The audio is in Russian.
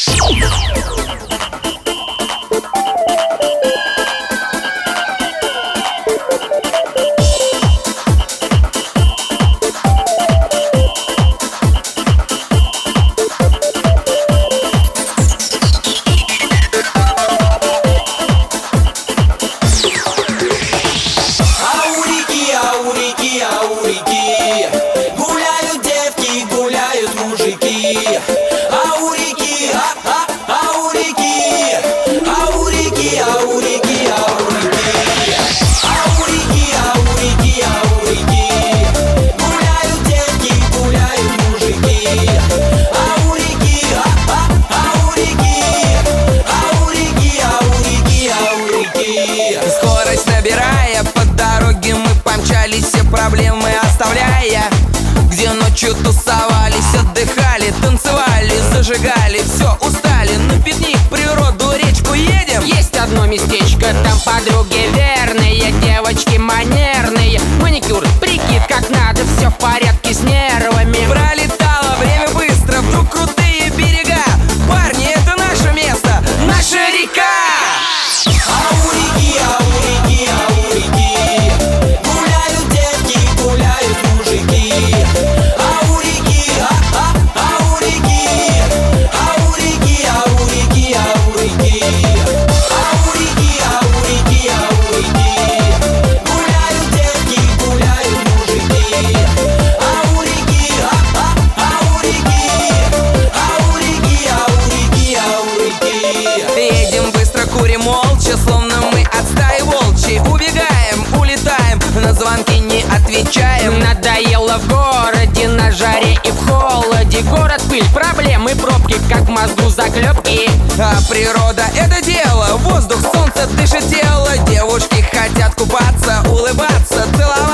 Гуляют девки, гуляют мужики. А у реки, а у реки, а у реки, а у реки, а у реки, а у реки, а у реки, а у реки. Гуляют девки, гуляют мужики. А у реки, а у реки, а у реки, а у реки, а у реки. Скорость набирая, по дороге мы помчались, все проблемы оставляя. Где ночью тусовались, отдыхали, танцевали, зажигали, все, устали. На пикник, природу, речку едем. Есть одно местечко, там подруги верные, девочки манерные. Маникюр, прикид как надо, все в порядке с нервами. Пролетало время быстро, вдруг крутые берега. Парни, это наше место, наша река. А у реки, а у реки, а у реки. Гуляют девки, гуляют мужики. А у реки, а у реки, а у реки, а у реки, а у реки. А у реки, а у реки, а у реки. Гуляют девки, гуляют мужики. А у реки, а у реки, а у реки, а у реки, а у реки. Едем быстро, курим молча, словно мы от стаи волчьей. Убегаем, улетаем, на звонки не отвечаем. Надоело в городе, на жаре и в холоде. Город, пыль, проблемы, пробки, как в мозгу заклепки. А природа — это дело, воздух, солнце дышит тело. Девушки хотят купаться, улыбаться, целоваться.